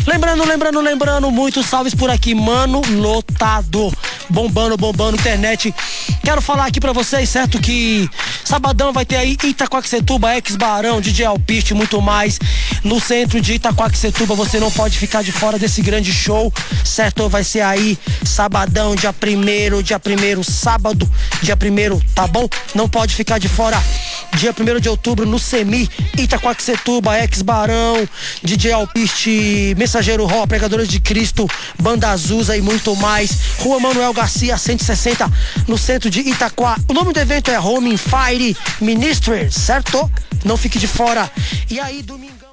Lembrando, muitos salves por aqui, mano, lotado, bombando, internet. Quero falar aqui pra vocês, certo, que sabadão vai ter aí Itaquaquecetuba, Ex-Barão, DJ Alpiste, muito mais, no centro de Itaquaquecetuba. Você não pode ficar de fora desse grande show, certo? Vai ser aí sabadão, dia 1º, sábado, dia 1º, tá bom? Não pode ficar de fora. Dia 1º de outubro no Semi, Itaquaquecetuba, Ex-Barão, DJ Alpiste, Mensageiro Ró, Pregadores de Cristo, Banda Azusa e muito mais. Rua Manuel Garcia, 160, no centro de Itaquá. O nome do evento é Home in Fire Ministries, certo? Não fique de fora. E aí, domingão.